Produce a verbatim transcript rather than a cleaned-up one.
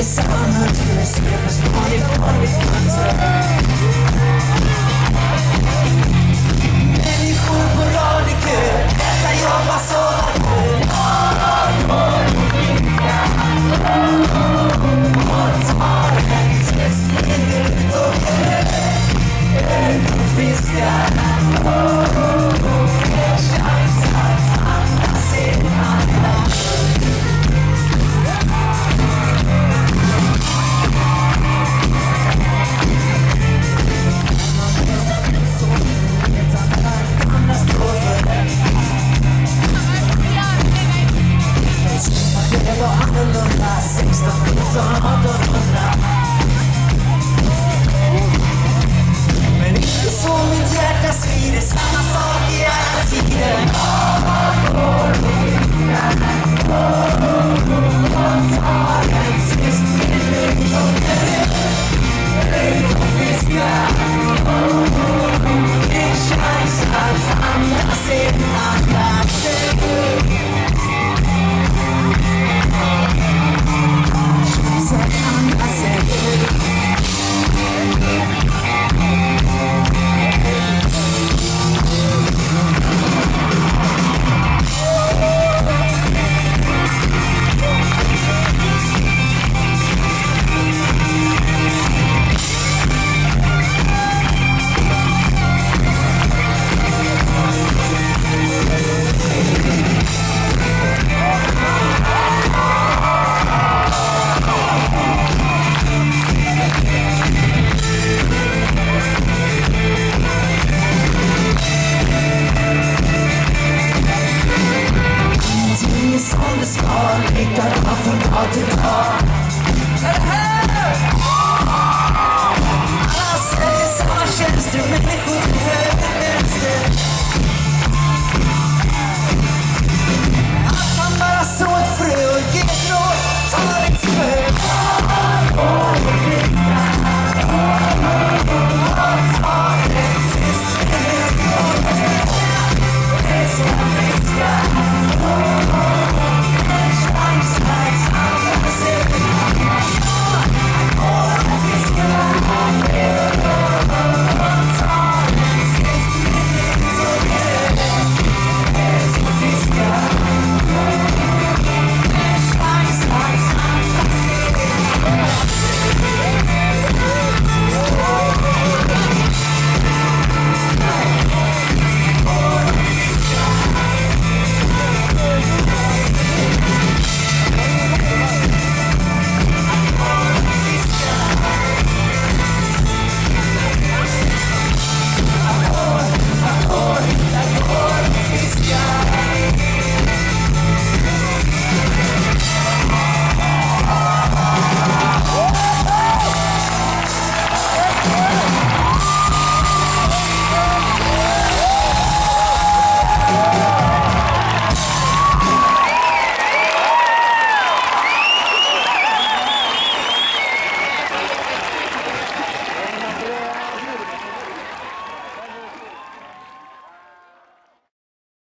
svider samma mönster, ser på stan ifrån mitt fönster. Människor på rad i kö, detta jobbar så hårt. Och tar en test, springer ut och kö. Ut och fiskar. Chans att andra ser andra. Det var annorlunda, sexton, nitton, artonhundra. Men inte så mitt hjärta svider, samma sak i alla tider.